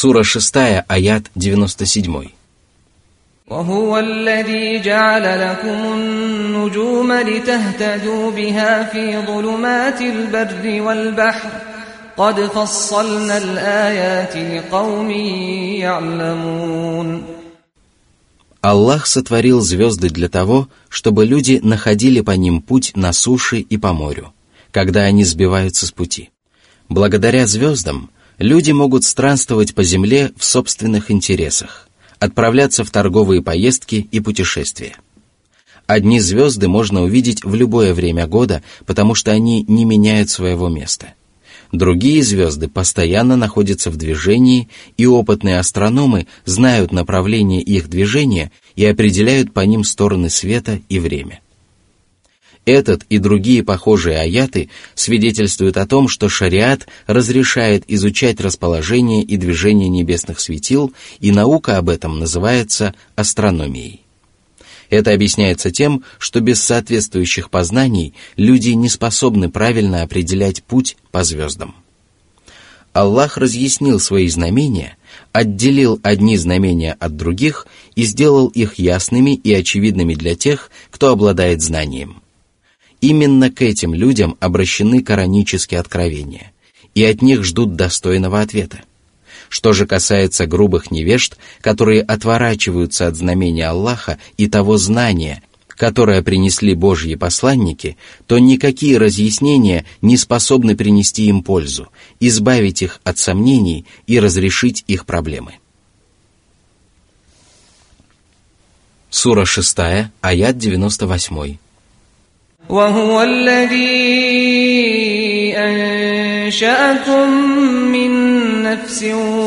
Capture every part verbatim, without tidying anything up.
Сура шестая, аят девяносто семь. وهو الذي جعل لكم النجوم لتهتدوا بها في ظلمات البر والبحر قد فصلنا الآيات لقوم يعلمون. Аллах сотворил звезды для того, чтобы люди находили по ним путь на суше и по морю, когда они сбиваются с пути. Благодаря звездам люди могут странствовать по земле в собственных интересах, отправляться в торговые поездки и путешествия. Одни звезды можно увидеть в любое время года, потому что они не меняют своего места. Другие звезды постоянно находятся в движении, и опытные астрономы знают направление их движения и определяют по ним стороны света и время. Этот и другие похожие аяты свидетельствуют о том, что шариат разрешает изучать расположение и движение небесных светил, и наука об этом называется астрономией. Это объясняется тем, что без соответствующих познаний люди не способны правильно определять путь по звездам. Аллах разъяснил свои знамения, отделил одни знамения от других и сделал их ясными и очевидными для тех, кто обладает знанием. Именно к этим людям обращены коранические откровения, и от них ждут достойного ответа. Что же касается грубых невежд, которые отворачиваются от знамения Аллаха и того знания, которое принесли Божьи посланники, то никакие разъяснения не способны принести им пользу, избавить их от сомнений и разрешить их проблемы. Сура шестая, аят девяносто восемь. وهو الذي أنشأكم من نفس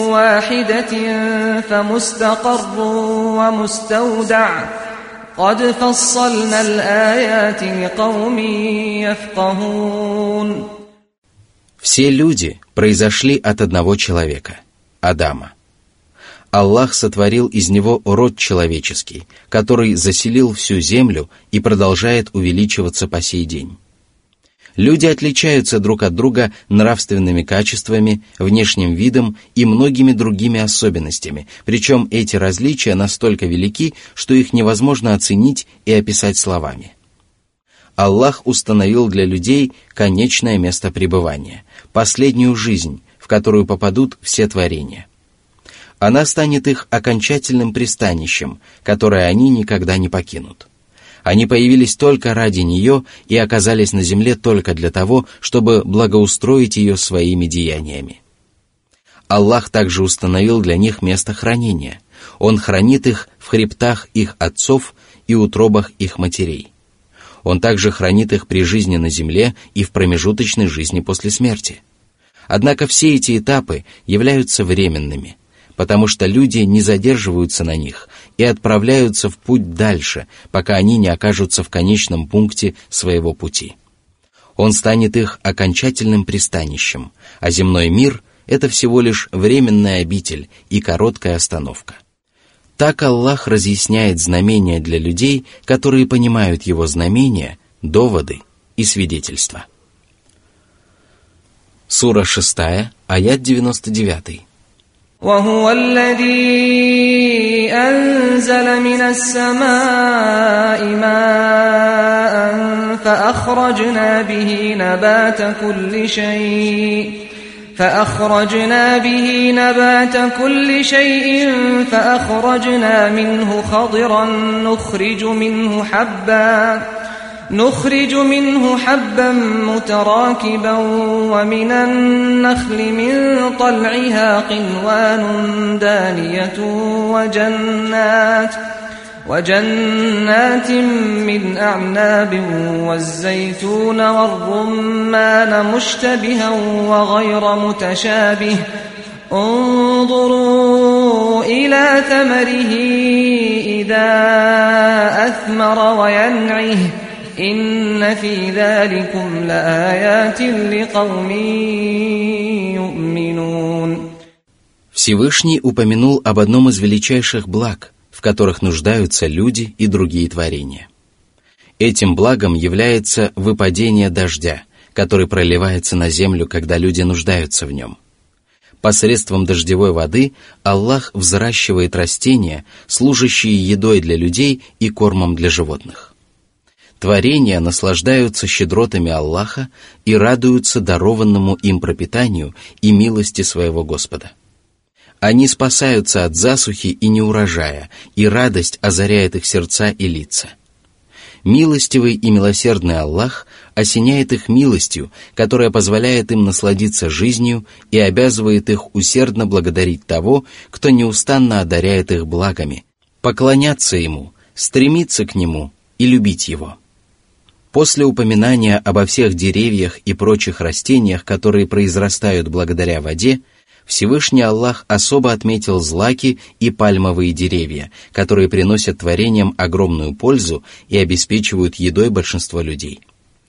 واحدة فمستقر ومستودع قد فصلنا الآيات لقوم يفقهون. Все люди произошли от одного человека, Адама. Аллах сотворил из него род человеческий, который заселил всю землю и продолжает увеличиваться по сей день. Люди отличаются друг от друга нравственными качествами, внешним видом и многими другими особенностями, причем эти различия настолько велики, что их невозможно оценить и описать словами. Аллах установил для людей конечное место пребывания, последнюю жизнь, в которую попадут все творения. Она станет их окончательным пристанищем, которое они никогда не покинут. Они появились только ради нее и оказались на земле только для того, чтобы благоустроить ее своими деяниями. Аллах также установил для них место хранения. Он хранит их в хребтах их отцов и утробах их матерей. Он также хранит их при жизни на земле и в промежуточной жизни после смерти. Однако все эти этапы являются временными, потому что люди не задерживаются на них и отправляются в путь дальше, пока они не окажутся в конечном пункте своего пути. Он станет их окончательным пристанищем, а земной мир — это всего лишь временная обитель и короткая остановка. Так Аллах разъясняет знамения для людей, которые понимают Его знамения, доводы и свидетельства. Сура шестая, аят девяносто девять. وهو الذي أنزل من السماء ماء فأخرجنا به نبات كل شيء فأخرجنا به نبات كل شيء فأخرجنا منه خضرا نخرج منه حبا نخرج منه حبا متراكبا ومن النخل من طلعها قنوان دانية وجنات وجنات من أعناب والزيتون والرمان مشتبها وغير متشابه انظروا إلى ثمره إذا أثمر وينعه إن في ذلكم لآيات لقوم يؤمنون. Всевышний упомянул об одном из величайших благ, в которых нуждаются люди и другие творения. Этим благом является выпадение дождя, который проливается на землю, когда люди нуждаются в нем. Посредством дождевой воды Аллах взращивает растения, служащие едой для людей и кормом для животных. Творения наслаждаются щедротами Аллаха и радуются дарованному им пропитанию и милости своего Господа. Они спасаются от засухи и неурожая, и радость озаряет их сердца и лица. Милостивый и милосердный Аллах осеняет их милостью, которая позволяет им насладиться жизнью и обязывает их усердно благодарить того, кто неустанно одаряет их благами, поклоняться Ему, стремиться к Нему и любить Его. После упоминания обо всех деревьях и прочих растениях, которые произрастают благодаря воде, Всевышний Аллах особо отметил злаки и пальмовые деревья, которые приносят творениям огромную пользу и обеспечивают едой большинство людей.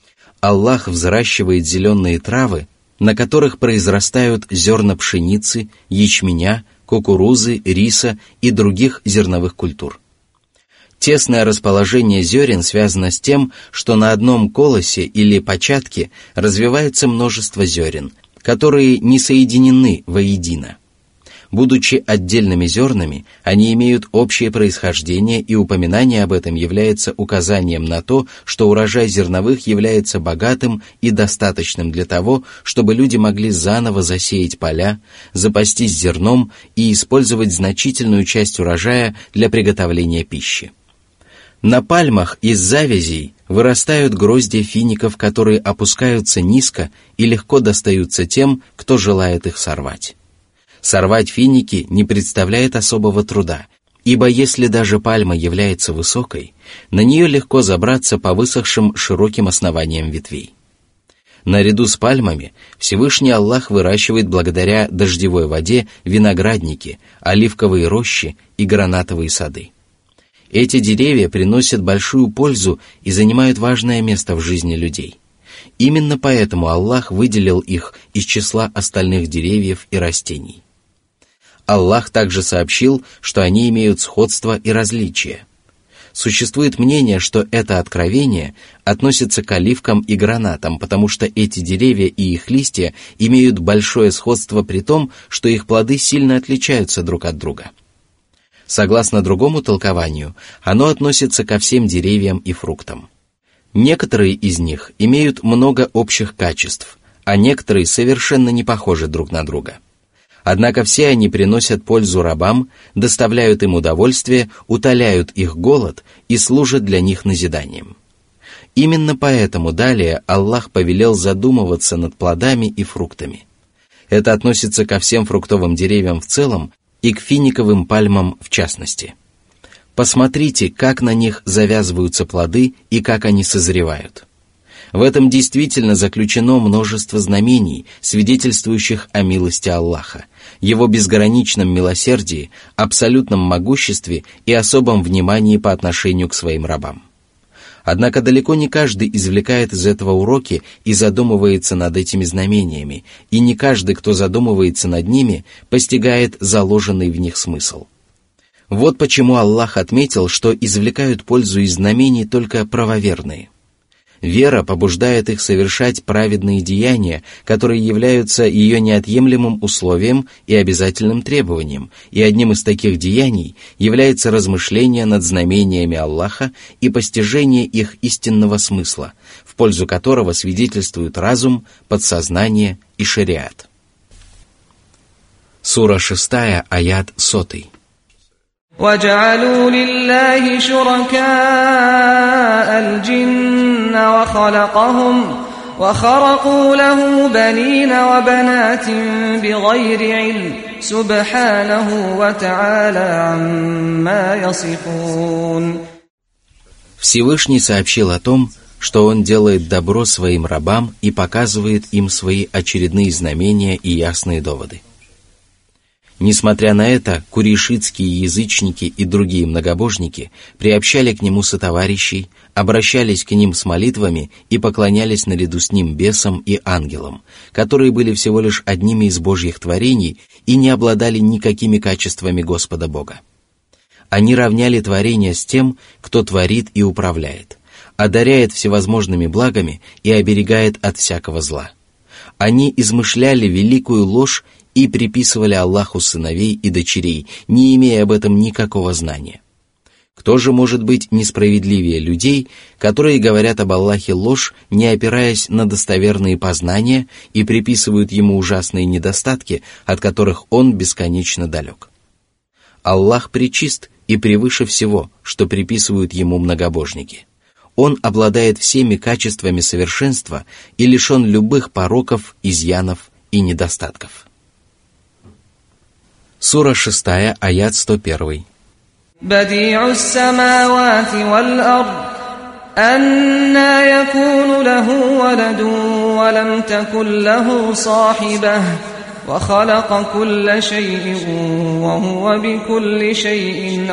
Аллах взращивает зеленые травы, на которых произрастают зерна пшеницы, ячменя, кукурузы, риса и других зерновых культур. Тесное расположение зерен связано с тем, что на одном колосе или початке развивается множество зерен, которые не соединены воедино. Будучи отдельными зернами, они имеют общее происхождение, и упоминание об этом является указанием на то, что урожай зерновых является богатым и достаточным для того, чтобы люди могли заново засеять поля, запастись зерном и использовать значительную часть урожая для приготовления пищи. На пальмах из завязей вырастают гроздья фиников, которые опускаются низко и легко достаются тем, кто желает их сорвать. Сорвать финики не представляет особого труда, ибо если даже пальма является высокой, на нее легко забраться по высохшим широким основаниям ветвей. Наряду с пальмами Всевышний Аллах выращивает благодаря дождевой воде виноградники, оливковые рощи и гранатовые сады. Эти деревья приносят большую пользу и занимают важное место в жизни людей. Именно поэтому Аллах выделил их из числа остальных деревьев и растений. Аллах также сообщил, что они имеют сходство и различия. Существует мнение, что это откровение относится к оливкам и гранатам, потому что эти деревья и их листья имеют большое сходство при том, что их плоды сильно отличаются друг от друга. Согласно другому толкованию, оно относится ко всем деревьям и фруктам. Некоторые из них имеют много общих качеств, а некоторые совершенно не похожи друг на друга. Однако все они приносят пользу рабам, доставляют им удовольствие, утоляют их голод и служат для них назиданием. Именно поэтому далее Аллах повелел задумываться над плодами и фруктами. Это относится ко всем фруктовым деревьям в целом и к финиковым пальмам в частности. Посмотрите, как на них завязываются плоды и как они созревают. В этом действительно заключено множество знамений, свидетельствующих о милости Аллаха, Его безграничном милосердии, абсолютном могуществе и особом внимании по отношению к своим рабам. Однако далеко не каждый извлекает из этого уроки и задумывается над этими знамениями, и не каждый, кто задумывается над ними, постигает заложенный в них смысл. Вот почему Аллах отметил, что извлекают пользу из знамений только правоверные. Вера побуждает их совершать праведные деяния, которые являются ее неотъемлемым условием и обязательным требованием, и одним из таких деяний является размышление над знамениями Аллаха и постижение их истинного смысла, в пользу которого свидетельствуют разум, подсознание и шариат. Сура шестая, аят сотый. وَجَعَلُوا لِلَّهِ شُرَكَاءَ الْجِنَّ وَخَلَقَهُمْ وَخَرَقُوا لَهُ بَنِينَ وَبَنَاتٍ بِغَيْرِ عِلْمٍ سُبْحَانَهُ وَتَعَالَى عَمَّا يَصِفُونَ. Всевышний сообщил о том, что Он делает добро своим рабам и показывает им свои очередные знамения и ясные доводы. Несмотря на это, курейшитские язычники и другие многобожники приобщали к нему сотоварищей, обращались к ним с молитвами и поклонялись наряду с ним бесам и ангелам, которые были всего лишь одними из Божьих творений и не обладали никакими качествами Господа Бога. Они равняли творение с тем, кто творит и управляет, одаряет всевозможными благами и оберегает от всякого зла. Они измышляли великую ложь и приписывали Аллаху сыновей и дочерей, не имея об этом никакого знания. Кто же может быть несправедливее людей, которые говорят об Аллахе ложь, не опираясь на достоверные познания и приписывают ему ужасные недостатки, от которых он бесконечно далек? Аллах пречист и превыше всего, что приписывают ему многобожники. Он обладает всеми качествами совершенства и лишен любых пороков, изъянов и недостатков. Сура шестая, аят сто один. بديع السماوات والأرض أنى يكون له ولد ولم تكن له صاحبة وخلق كل شيء وهو بكل شيء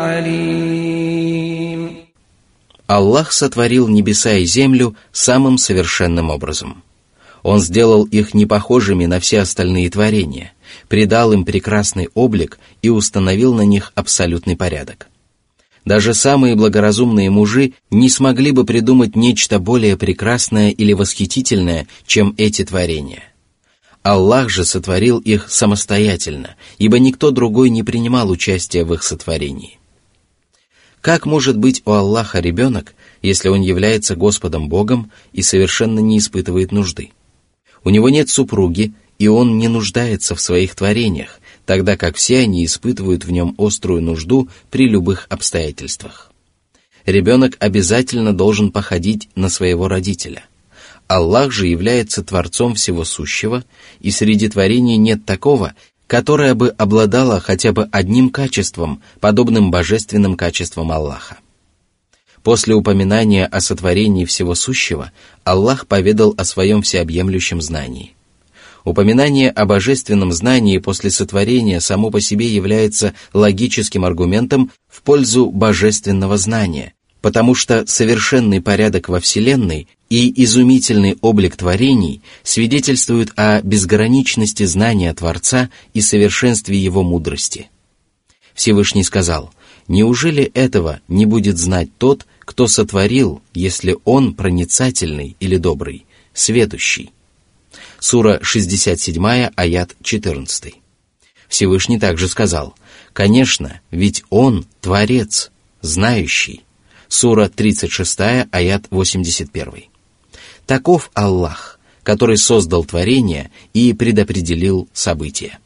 عليم. Аллах сотворил небеса и землю самым совершенным образом. Он сделал их непохожими на все остальные творения, придал им прекрасный облик и установил на них абсолютный порядок. Даже самые благоразумные мужи не смогли бы придумать нечто более прекрасное или восхитительное, чем эти творения. Аллах же сотворил их самостоятельно, ибо никто другой не принимал участия в их сотворении. Как может быть у Аллаха ребенок, если он является Господом Богом и совершенно не испытывает нужды? У него нет супруги, и он не нуждается в своих творениях, тогда как все они испытывают в нем острую нужду при любых обстоятельствах. Ребенок обязательно должен походить на своего родителя. Аллах же является Творцом всего сущего, и среди творений нет такого, которое бы обладало хотя бы одним качеством, подобным божественным качествам Аллаха. После упоминания о сотворении всего сущего, Аллах поведал о своем всеобъемлющем знании. Упоминание о божественном знании после сотворения само по себе является логическим аргументом в пользу божественного знания, потому что совершенный порядок во Вселенной и изумительный облик творений свидетельствуют о безграничности знания Творца и совершенстве Его мудрости. Всевышний сказал: «Неужели этого не будет знать тот, кто сотворил, если он проницательный или добрый, сведущий?» Сура шестьдесят семь, аят четырнадцатый. Всевышний также сказал: «Конечно, ведь Он Творец, знающий». Сура тридцать шесть, аят восемьдесят один. Таков Аллах, который создал творение и предопределил события.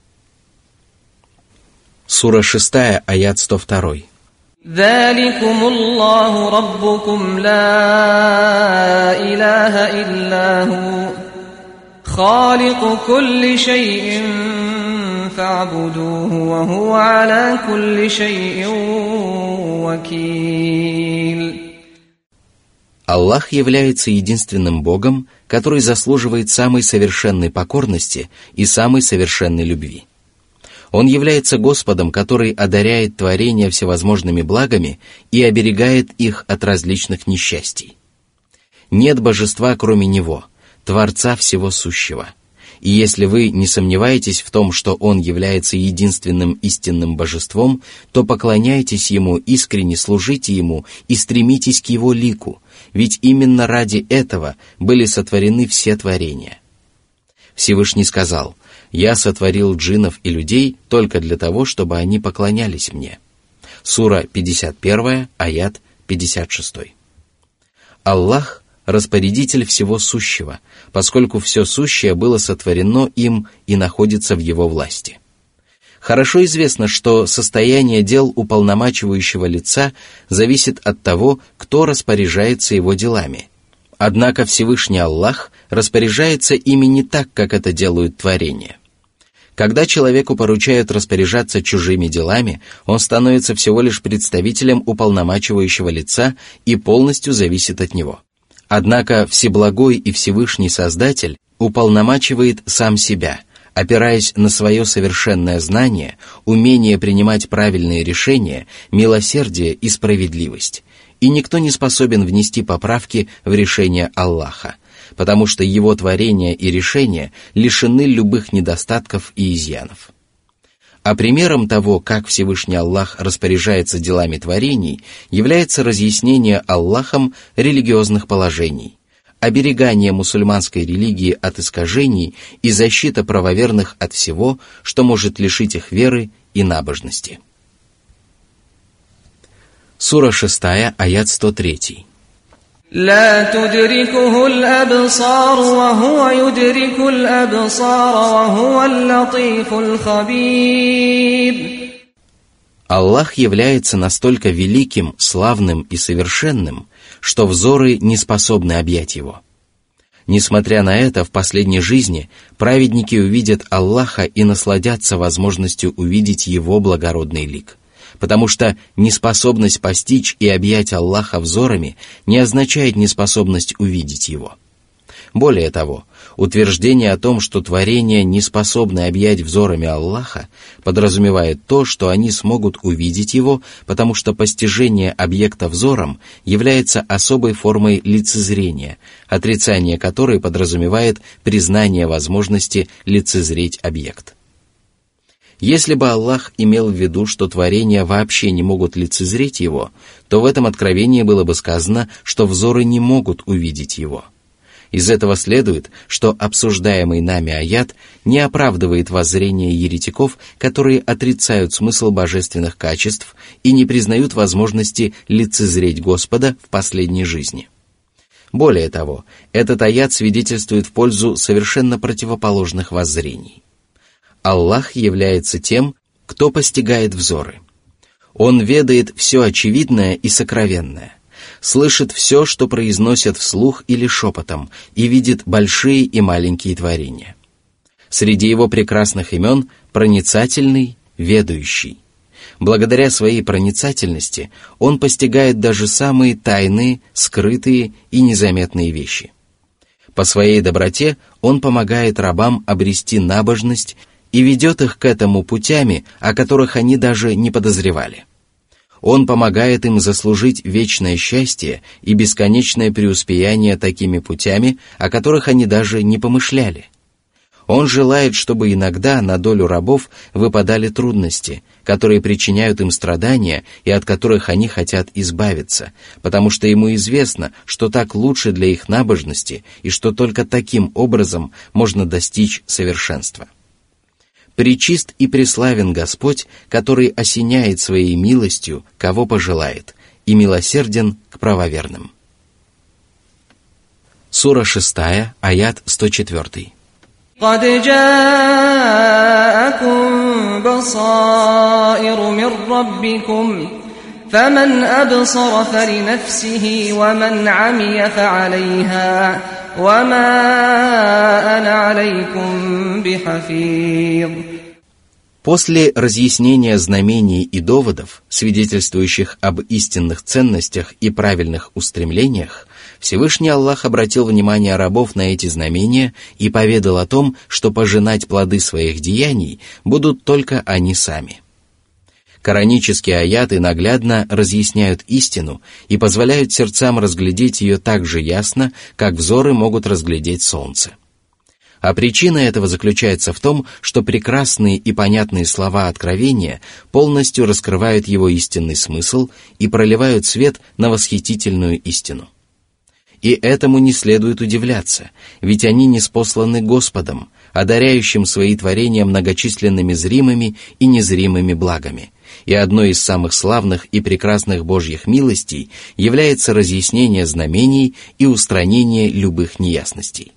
Сура шесть, аят сто два. ذلكم الله ربكم لا إله إلا هو خالق كل شيء فاعبدوه وهو على كل شيء وكيل. Аллах является единственным Богом, который заслуживает самой совершенной покорности и самой совершенной любви. Он является Господом, который одаряет творения всевозможными благами и оберегает их от различных несчастий. Нет божества, кроме Него, Творца всего сущего. И если вы не сомневаетесь в том, что Он является единственным истинным божеством, то поклоняйтесь Ему, искренне служите Ему и стремитесь к Его лику, ведь именно ради этого были сотворены все творения. Всевышний сказал: «Я сотворил джиннов и людей только для того, чтобы они поклонялись мне». Сура пятьдесят один, аят пятьдесят шесть. Аллах – распорядитель всего сущего, поскольку все сущее было сотворено им и находится в его власти. Хорошо известно, что состояние дел уполномачивающего лица зависит от того, кто распоряжается его делами. Однако Всевышний Аллах распоряжается ими не так, как это делают творения. Когда человеку поручают распоряжаться чужими делами, он становится всего лишь представителем уполномачивающего лица и полностью зависит от него. Однако Всеблагой и Всевышний Создатель уполномачивает сам себя, опираясь на свое совершенное знание, умение принимать правильные решения, милосердие и справедливость. И никто не способен внести поправки в решение Аллаха, потому что его творения и решения лишены любых недостатков и изъянов. А примером того, как Всевышний Аллах распоряжается делами творений, является разъяснение Аллахом религиозных положений, оберегание мусульманской религии от искажений и защита правоверных от всего, что может лишить их веры и набожности. Сура шестая, аят сто три. لا تدركه الأبصار وهو يدرك الأبصار وهو اللطيف الخبير. Аллах является настолько великим, славным и совершенным, что взоры не способны объять его. Несмотря на это, в последней жизни праведники увидят Аллаха и насладятся возможностью увидеть Его благородный лик, потому что неспособность постичь и объять Аллаха взорами не означает неспособность увидеть Его. Более того, утверждение о том, что творения не способны объять взорами Аллаха, подразумевает то, что они смогут увидеть Его, потому что постижение объекта взором является особой формой лицезрения, отрицание которой подразумевает признание возможности лицезреть объект. Если бы Аллах имел в виду, что творения вообще не могут лицезреть Его, то в этом откровении было бы сказано, что взоры не могут увидеть Его. Из этого следует, что обсуждаемый нами аят не оправдывает воззрение еретиков, которые отрицают смысл божественных качеств и не признают возможности лицезреть Господа в последней жизни. Более того, этот аят свидетельствует в пользу совершенно противоположных воззрений. Аллах является тем, кто постигает взоры. Он ведает все очевидное и сокровенное, слышит все, что произносят вслух или шепотом, и видит большие и маленькие творения. Среди его прекрасных имен проницательный, ведающий. Благодаря своей проницательности он постигает даже самые тайные, скрытые и незаметные вещи. По своей доброте он помогает рабам обрести набожность и ведет их к этому путями, о которых они даже не подозревали. Он помогает им заслужить вечное счастье и бесконечное преуспеяние такими путями, о которых они даже не помышляли. Он желает, чтобы иногда на долю рабов выпадали трудности, которые причиняют им страдания и от которых они хотят избавиться, потому что ему известно, что так лучше для их набожности и что только таким образом можно достичь совершенства. Пречист и преславен Господь, который осеняет своей милостью, кого пожелает, и милосерден к правоверным. Сура шестая, аят сто четыре. قد جاءكم بصائر من ربكم فمن أبصر فلنفسه ومن عمي فعليها وما أنا عليكم بحفيظ. После разъяснения знамений и доводов, свидетельствующих об истинных ценностях и правильных устремлениях, Всевышний Аллах обратил внимание рабов на эти знамения и поведал о том, что пожинать плоды своих деяний будут только они сами. Коранические аяты наглядно разъясняют истину и позволяют сердцам разглядеть ее так же ясно, как взоры могут разглядеть солнце. А причина этого заключается в том, что прекрасные и понятные слова откровения полностью раскрывают его истинный смысл и проливают свет на восхитительную истину. И этому не следует удивляться, ведь они ниспосланы Господом, одаряющим свои творения многочисленными зримыми и незримыми благами. И одной из самых славных и прекрасных Божьих милостей является разъяснение знамений и устранение любых неясностей.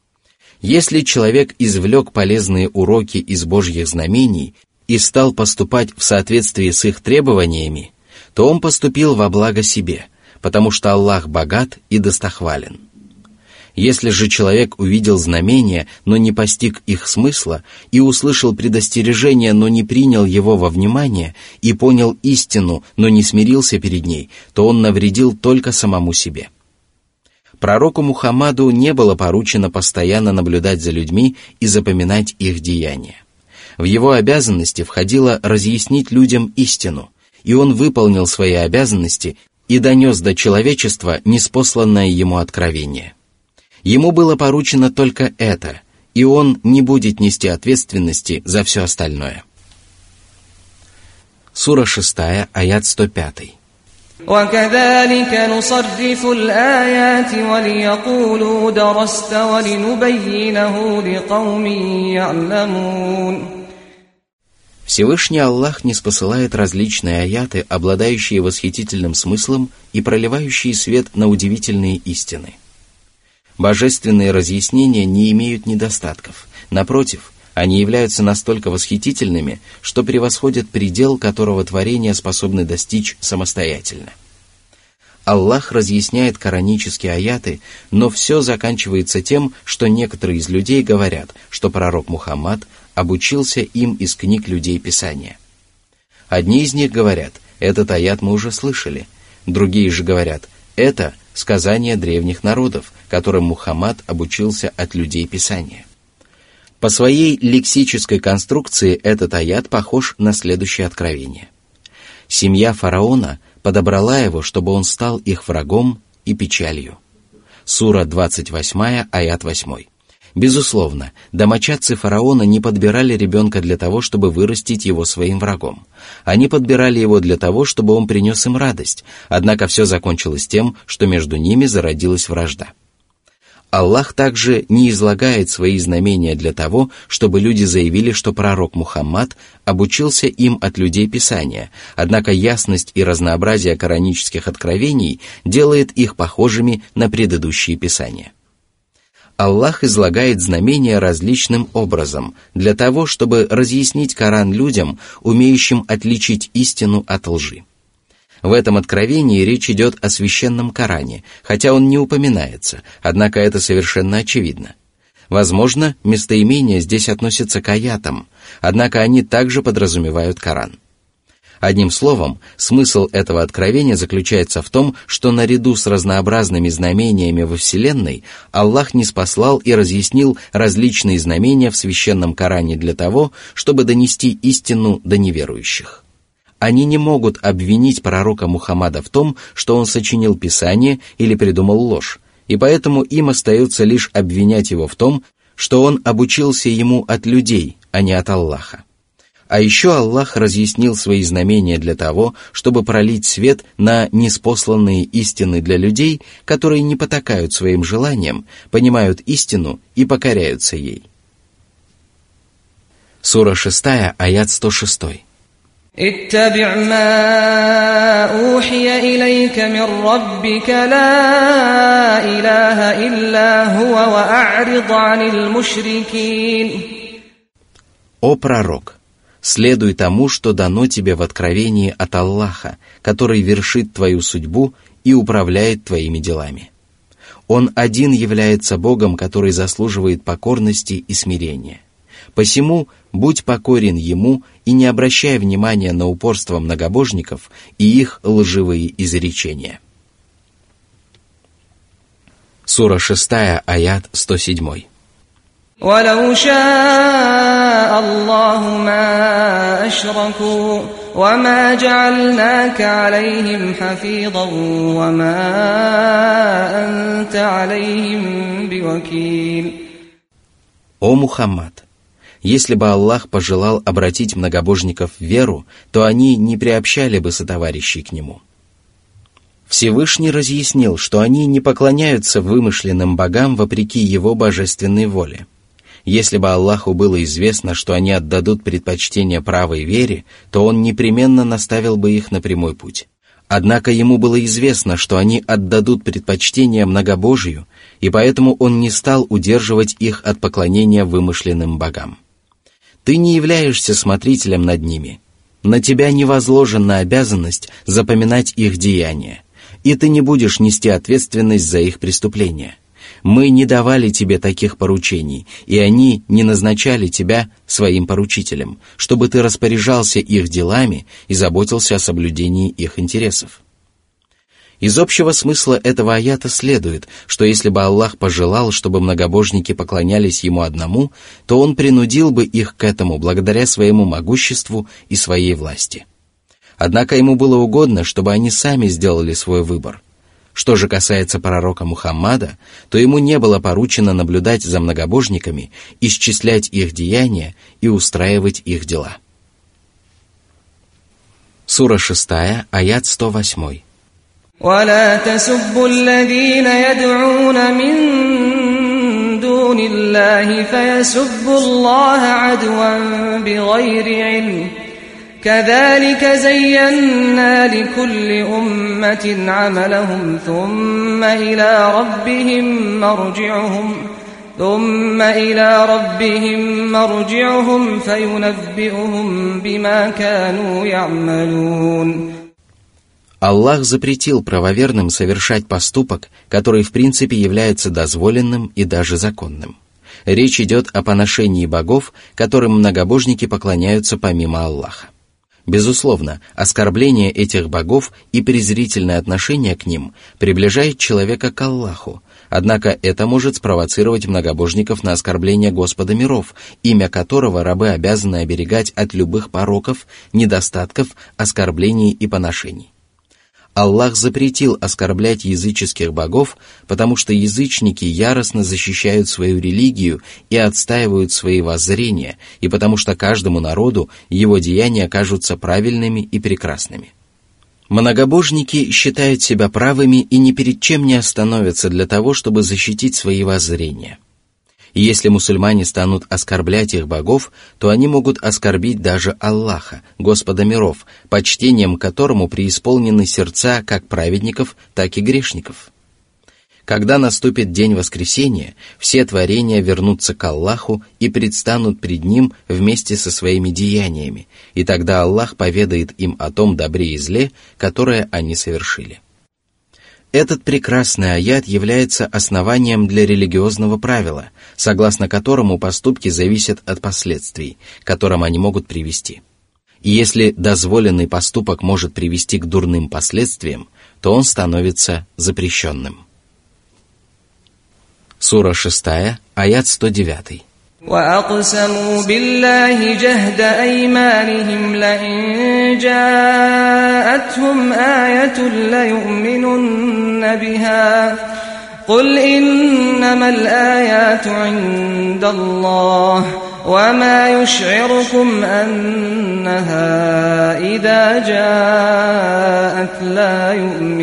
Если человек извлек полезные уроки из Божьих знамений и стал поступать в соответствии с их требованиями, то он поступил во благо себе, потому что Аллах богат и достохвален. Если же человек увидел знамения, но не постиг их смысла, и услышал предостережение, но не принял его во внимание, и понял истину, но не смирился перед ней, то он навредил только самому себе. Пророку Мухаммаду не было поручено постоянно наблюдать за людьми и запоминать их деяния. В его обязанности входило разъяснить людям истину, и он выполнил свои обязанности и донес до человечества ниспосланное ему откровение. Ему было поручено только это, и он не будет нести ответственности за все остальное. Сура шестая, аят сто пять. وَكَذَلِكَ نُصَرِّفُ الْآيَاتِ وَلِيَقُولُوا دَرَسْتَ وَلِنُبَيِّنَهُ لِقَوْمٍ يَعْلَمُونَ. Всевышний Аллах ниспосылает различные аяты, обладающие восхитительным смыслом и проливающие свет на удивительные истины. Божественные разъяснения не имеют недостатков. Напротив, они являются настолько восхитительными, что превосходят предел, которого творения способны достичь самостоятельно. Аллах разъясняет коранические аяты, но все заканчивается тем, что некоторые из людей говорят, что пророк Мухаммад обучился им из книг людей Писания. Одни из них говорят: этот аят мы уже слышали. Другие же говорят: это сказание древних народов, которым Мухаммад обучился от людей Писания. По своей лексической конструкции этот аят похож на следующее откровение. Семья фараона подобрала его, чтобы он стал их врагом и печалью. Сура двадцать восемь, аят восемь. Безусловно, домочадцы фараона не подбирали ребенка для того, чтобы вырастить его своим врагом. Они подбирали его для того, чтобы он принес им радость, однако все закончилось тем, что между ними зародилась вражда. Аллах также не излагает свои знамения для того, чтобы люди заявили, что пророк Мухаммад обучился им от людей Писания, однако ясность и разнообразие коранических откровений делает их похожими на предыдущие Писания. Аллах излагает знамения различным образом, для того, чтобы разъяснить Коран людям, умеющим отличить истину от лжи. В этом откровении речь идет о священном Коране, хотя он не упоминается, однако это совершенно очевидно. Возможно, местоимения здесь относятся к аятам, однако они также подразумевают Коран. Одним словом, смысл этого откровения заключается в том, что наряду с разнообразными знамениями во Вселенной Аллах ниспослал и разъяснил различные знамения в священном Коране для того, чтобы донести истину до неверующих. Они не могут обвинить пророка Мухаммада в том, что он сочинил Писание или придумал ложь, и поэтому им остается лишь обвинять его в том, что он обучился ему от людей, а не от Аллаха. А еще Аллах разъяснил свои знамения для того, чтобы пролить свет на ниспосланные истины для людей, которые не потакают своим желаниям, понимают истину и покоряются ей. Сура шесть, аят сто шесть. اتبع ما أوحي إليك من ربك لا إله إلا هو وأعرض عن المشركين. О пророк, следуй тому, что дано тебе в откровении от Аллаха, который вершит твою судьбу и управляет твоими делами. Он один является Богом, который заслуживает покорности и смирения. Посему будь покорен Ему и не обращай внимания на упорство многобожников и их лживые изречения. Сура шесть, аят сто семь. وَلَوْ شَاءَ اللَّهُ مَا أَشْرَكُوا وَمَا جَعَلْنَاكَ عَلَيْهِمْ حَفِيظًا وَمَا أَنْتَ عَلَيْهِمْ بِوَكِيلٍ. О Мухаммад! Если бы Аллах пожелал обратить многобожников в веру, то они не приобщали бы сотоварищей к Нему. Всевышний разъяснил, что они не поклоняются вымышленным богам вопреки Его божественной воле. Если бы Аллаху было известно, что они отдадут предпочтение правой вере, то Он непременно наставил бы их на прямой путь. Однако Ему было известно, что они отдадут предпочтение многобожию, и поэтому Он не стал удерживать их от поклонения вымышленным богам. Ты не являешься смотрителем над ними. На тебя не возложена обязанность запоминать их деяния, и ты не будешь нести ответственность за их преступления. Мы не давали тебе таких поручений, и они не назначали тебя своим поручителем, чтобы ты распоряжался их делами и заботился о соблюдении их интересов. Из общего смысла этого аята следует, что если бы Аллах пожелал, чтобы многобожники поклонялись Ему одному, то Он принудил бы их к этому благодаря своему могуществу и своей власти. Однако Ему было угодно, чтобы они сами сделали свой выбор. Что же касается пророка Мухаммада, то ему не было поручено наблюдать за многобожниками, исчислять их деяния и устраивать их дела. Сура шесть, аят сто восемь. ولا تسبوا الذين يدعون من دون الله فيسبوا الله عدوا بغير علم كذلك زينا لكل أمة عملهم ثم إلى ربهم مرجعهم ثم إلى ربهم مرجعهم فينبئهم بما كانوا يعملون. Аллах запретил правоверным совершать поступок, который в принципе является дозволенным и даже законным. Речь идет о поношении богов, которым многобожники поклоняются помимо Аллаха. Безусловно, оскорбление этих богов и презрительное отношение к ним приближает человека к Аллаху, однако это может спровоцировать многобожников на оскорбление Господа миров, имя которого рабы обязаны оберегать от любых пороков, недостатков, оскорблений и поношений. Аллах запретил оскорблять языческих богов, потому что язычники яростно защищают свою религию и отстаивают свои воззрения, и потому что каждому народу его деяния кажутся правильными и прекрасными. Многобожники считают себя правыми и ни перед чем не остановятся для того, чтобы защитить свои воззрения. И если мусульмане станут оскорблять их богов, то они могут оскорбить даже Аллаха, Господа миров, почтением которому преисполнены сердца как праведников, так и грешников. Когда наступит день воскресения, все творения вернутся к Аллаху и предстанут пред Ним вместе со своими деяниями, и тогда Аллах поведает им о том добре и зле, которое они совершили. Этот прекрасный аят является основанием для религиозного правила, согласно которому поступки зависят от последствий, к которым они могут привести. И если дозволенный поступок может привести к дурным последствиям, то он становится запрещенным. Сура шестая, аят сто девять. وَأَقْسَمُوا بِاللَّهِ جَهْدَ أَيْمَانِهِمْ لَئِن جَاءَتْهُمْ آيَةٌ لَيُؤْمِنُنَّ بِهَا قُلْ إِنَّمَا الْآيَاتُ عِندَ اللَّهِ وَمَا يُشْعِرُكُمْ أَنَّهَا إِذَا جَاءَتْ لَا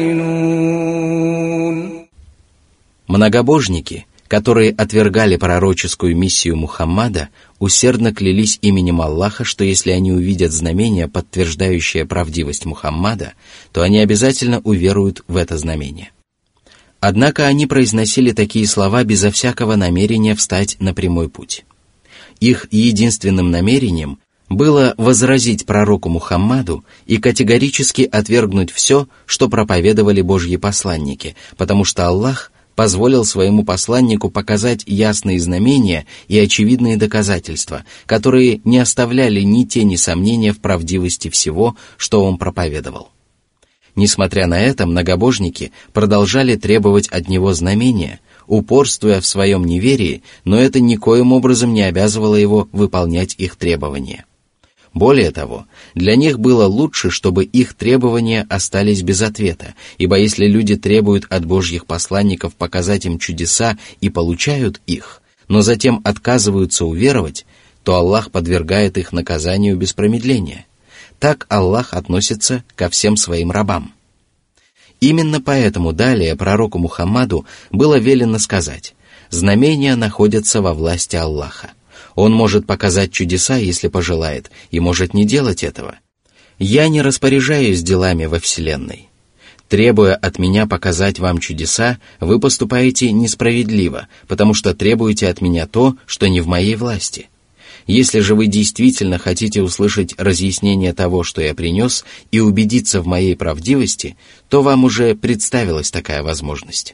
يُؤْمِنُونَ. Многобожники, которые отвергали пророческую миссию Мухаммада, усердно клялись именем Аллаха, что если они увидят знамение, подтверждающее правдивость Мухаммада, то они обязательно уверуют в это знамение. Однако они произносили такие слова безо всякого намерения встать на прямой путь. Их единственным намерением было возразить пророку Мухаммаду и категорически отвергнуть все, что проповедовали Божьи посланники, потому что Аллах позволил своему посланнику показать ясные знамения и очевидные доказательства, которые не оставляли ни тени сомнения в правдивости всего, что он проповедовал. Несмотря на это, многобожники продолжали требовать от него знамения, упорствуя в своем неверии, но это никоим образом не обязывало его выполнять их требования. Более того, для них было лучше, чтобы их требования остались без ответа, ибо если люди требуют от Божьих посланников показать им чудеса и получают их, но затем отказываются уверовать, то Аллах подвергает их наказанию без промедления. Так Аллах относится ко всем своим рабам. Именно поэтому далее пророку Мухаммаду было велено сказать: «Знамения находятся во власти Аллаха. Он может показать чудеса, если пожелает, и может не делать этого. Я не распоряжаюсь делами во Вселенной. Требуя от меня показать вам чудеса, вы поступаете несправедливо, потому что требуете от меня то, что не в моей власти. Если же вы действительно хотите услышать разъяснение того, что я принес, и убедиться в моей правдивости, то вам уже представилась такая возможность».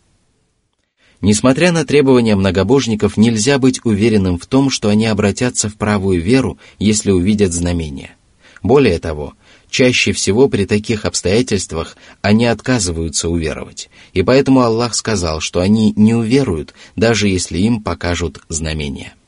Несмотря на требования многобожников, нельзя быть уверенным в том, что они обратятся в правую веру, если увидят знамения. Более того, чаще всего при таких обстоятельствах они отказываются уверовать, и поэтому Аллах сказал, что они не уверуют, даже если им покажут знамения.